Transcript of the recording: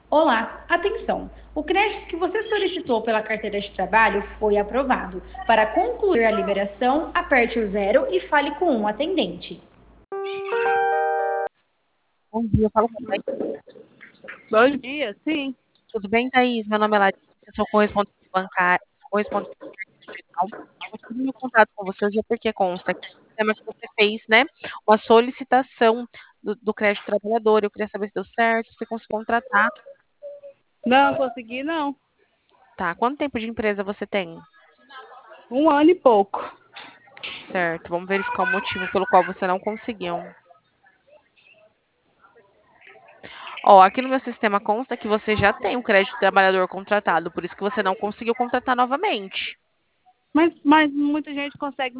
Olá, atenção! O crédito que você solicitou pela carteira de trabalho foi aprovado. Para concluir a liberação, aperte o zero e fale com um atendente. Bom dia, eu falo com a Thaís. Bom dia, sim. Tudo bem, Thaís? Meu nome é Larissa, eu sou correspondente digital. Eu tive meu contato com você hoje porque consta aqui no sistema que você fez, né, uma solicitação do crédito trabalhador. Eu queria saber se deu certo, se você conseguiu contratar. Não consegui, não. Tá, quanto tempo de empresa você tem? 1 ano e pouco. Certo, vamos verificar o motivo pelo qual você não conseguiu. Ó, aqui no meu sistema consta que você já tem um crédito trabalhador contratado, por isso que você não conseguiu contratar novamente. Mas muita gente consegue